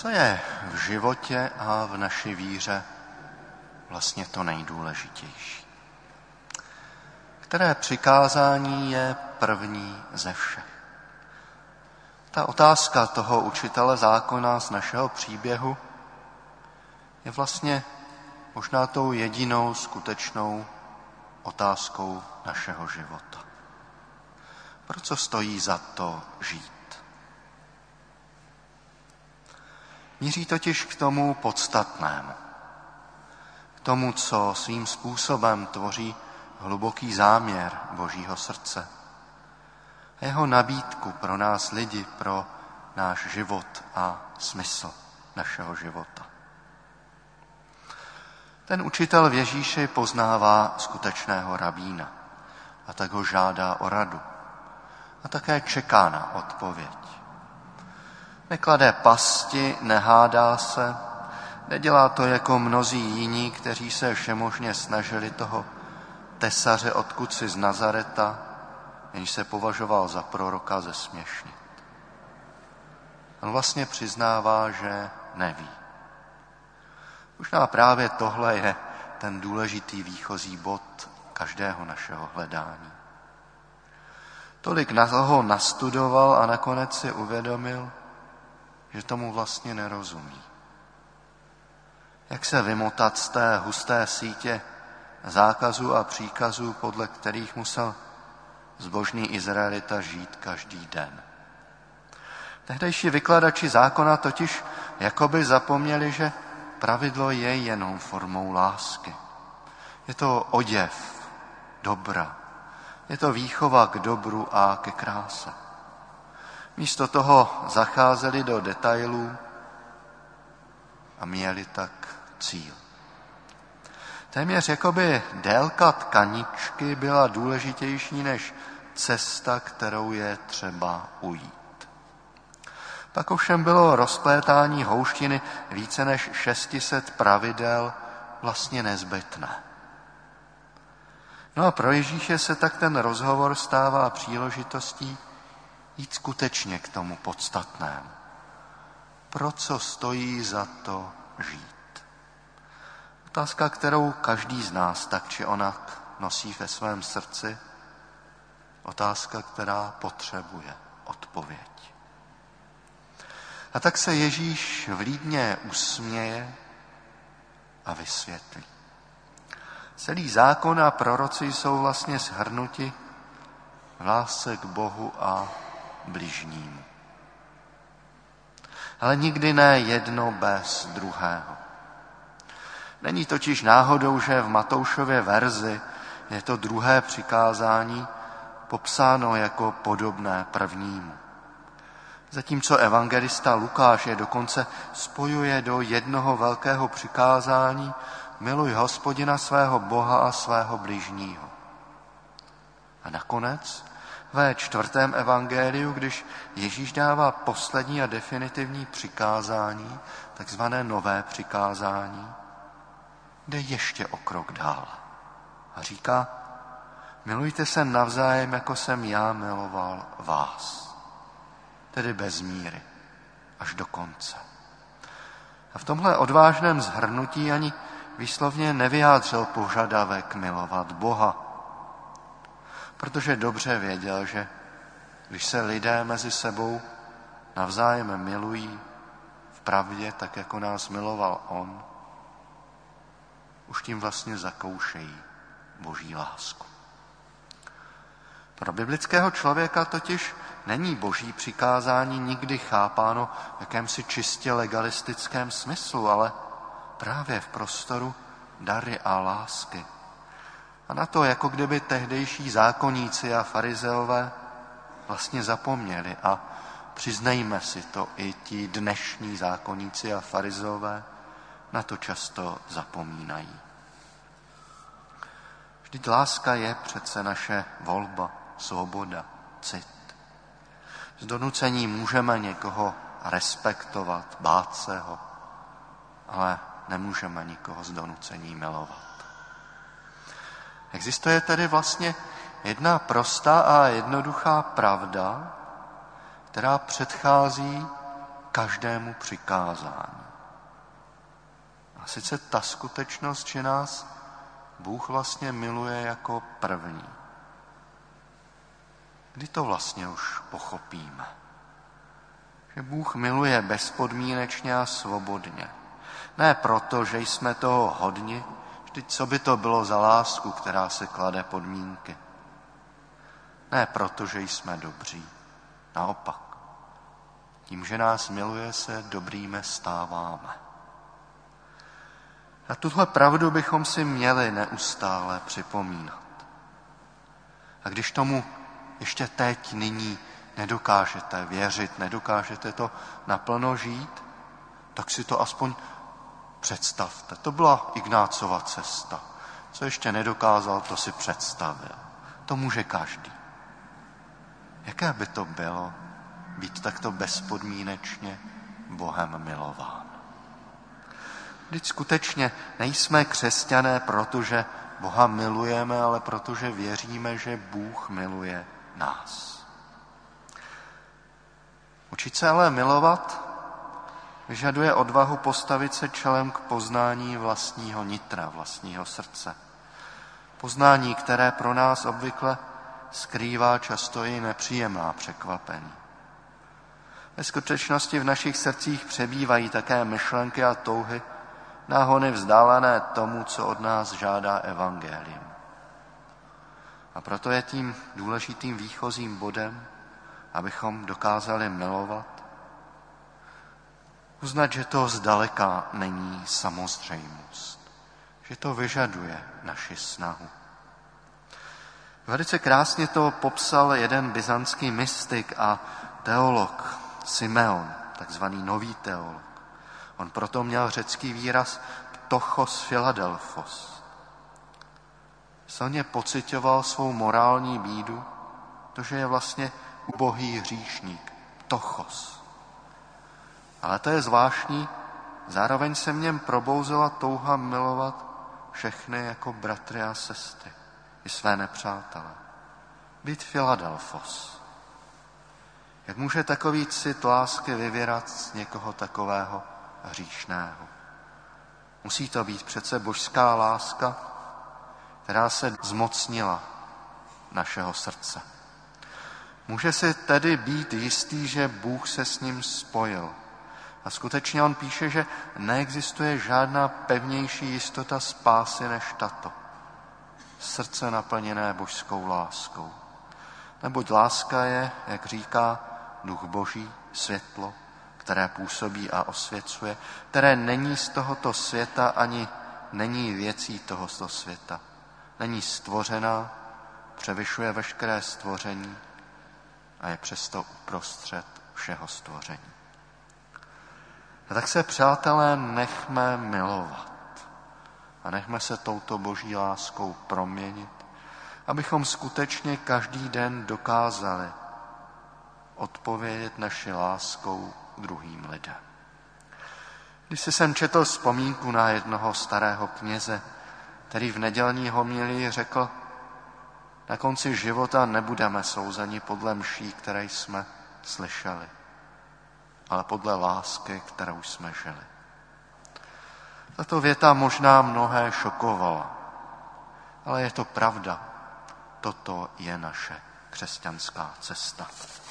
Co je v životě a v naší víře vlastně to nejdůležitější? Které přikázání je první ze všech? Ta otázka toho učitele zákona z našeho příběhu je vlastně možná tou jedinou skutečnou otázkou našeho života. Pro co stojí za to žít? Míří totiž k tomu podstatnému, k tomu, co svým způsobem tvoří hluboký záměr Božího srdce a jeho nabídku pro nás lidi, pro náš život a smysl našeho života. Ten učitel v Ježíši poznává skutečného rabína a tak ho žádá o radu a také čeká na odpověď. Neklade pasti, nehádá se, nedělá to jako mnozí jiní, kteří se všemožně snažili toho tesaře odkud z Nazareta, jenž se považoval za proroka, zesměšnit. On vlastně přiznává, že neví. Možná právě tohle je ten důležitý výchozí bod každého našeho hledání. Tolik ho nastudoval a nakonec si uvědomil, že tomu vlastně nerozumí. Jak se vymotat z té husté sítě zákazů a příkazů, podle kterých musel zbožný Izraelita žít každý den. Tehdejší vykladači zákona totiž jakoby zapomněli, že pravidlo je jenom formou lásky. Je to oděv dobra. Je to výchova k dobru a ke kráse. Místo toho zacházeli do detailů a měli tak cíl. Téměř jakoby délka tkaničky byla důležitější než cesta, kterou je třeba ujít. Pak ovšem bylo rozplétání houštiny více než 600 pravidel vlastně nezbytné. No a pro Ježíše se tak ten rozhovor stává příležitostí jít skutečně k tomu podstatnému. Pro co stojí za to žít? Otázka, kterou každý z nás tak či onak nosí ve svém srdci. Otázka, která potřebuje odpověď. A tak se Ježíš vlídně usměje a vysvětlí. Celý zákon a proroci jsou vlastně shrnuti v lásce k Bohu a bližnímu. Ale nikdy ne jedno bez druhého. Není totiž náhodou, že v Matoušově verzi je to druhé přikázání popsáno jako podobné prvnímu. Zatímco evangelista Lukáš je dokonce spojuje do jednoho velkého přikázání: miluj Hospodina svého Boha a svého bližního. A nakonec ve 4. evangeliu, když Ježíš dává poslední a definitivní přikázání, takzvané nové přikázání, jde ještě o krok dál. A říká: milujte se navzájem, jako jsem já miloval vás. Tedy bez míry, až do konce. A v tomhle odvážném shrnutí ani výslovně nevyjádřil požadavek milovat Boha, protože dobře věděl, že když se lidé mezi sebou navzájem milují v pravdě, tak jako nás miloval on, už tím vlastně zakoušejí Boží lásku. Pro biblického člověka totiž není Boží přikázání nikdy chápáno v jakémsi čistě legalistickém smyslu, ale právě v prostoru dary a lásky. A na to, jako kdyby tehdejší zákonníci a farizeové vlastně zapomněli, a přiznejme si to, i ti dnešní zákonníci a farizeové na to často zapomínají. Vždyť láska je přece naše volba, svoboda, cit. Z donucení můžeme někoho respektovat, bát se ho, ale nemůžeme nikoho z donucení milovat. Existuje tedy vlastně jedna prostá a jednoduchá pravda, která předchází každému přikázání. A sice ta skutečnost, že nás Bůh vlastně miluje jako první. Kdy to vlastně už pochopíme? Že Bůh miluje bezpodmínečně a svobodně. Ne proto, že jsme toho hodni, vždyť co by to bylo za lásku, která se klade podmínky. Ne proto, že jsme dobří. Naopak. Tím, že nás miluje, se dobrými stáváme. A tuhle pravdu bychom si měli neustále připomínat. A když tomu ještě teď, nyní nedokážete věřit, nedokážete to naplno žít, tak si to aspoň představte. To byla Ignácova cesta. Co ještě nedokázal, to si představil. To může každý. Jaké by to bylo být takto bezpodmínečně Bohem milován? Vždyť skutečně nejsme křesťané, protože Boha milujeme, ale protože věříme, že Bůh miluje nás. Učit se ale milovat vyžaduje odvahu postavit se čelem k poznání vlastního nitra, vlastního srdce. Poznání, které pro nás obvykle skrývá často i nepříjemná překvapení. Ve skutečnosti v našich srdcích přebývají také myšlenky a touhy, náhony vzdálené tomu, co od nás žádá evangelium. A proto je tím důležitým výchozím bodem, abychom dokázali milovat, uznat, že to zdaleka není samozřejmost, že to vyžaduje naši snahu. Velice krásně to popsal jeden byzantský mystik a teolog Simeon, takzvaný nový teolog. On proto měl řecký výraz ptochos Philadelphos. Silně pocitoval svou morální bídu, to, že je vlastně ubohý hříšník, ptochos. Ale to je zvláštní, zároveň se v něm probouzela touha milovat všechny jako bratry a sestry, i své nepřátele. Být Philadelphos. Jak může takový cit lásky vyvěrat z někoho takového hříšného? Musí to být přece božská láska, která se zmocnila našeho srdce. Může si tedy být jistý, že Bůh se s ním spojil. A skutečně on píše, že neexistuje žádná pevnější jistota spásy než tato. Srdce naplněné božskou láskou. Neboť láska je, jak říká Duch Boží, světlo, které působí a osvěcuje, které není z tohoto světa ani není věcí tohoto světa. Není stvořená, převyšuje veškeré stvoření a je přesto uprostřed všeho stvoření. A tak se, přátelé, nechme milovat a nechme se touto boží láskou proměnit, abychom skutečně každý den dokázali odpovědět naši láskou druhým lidem. Když jsem četl vzpomínku na jednoho starého kněze, který v nedělní homilii řekl, na konci života nebudeme souzeni podle mší, které jsme slyšeli, ale podle lásky, kterou jsme žili. Tato věta možná mnohé šokovala, ale je to pravda. Toto je naše křesťanská cesta.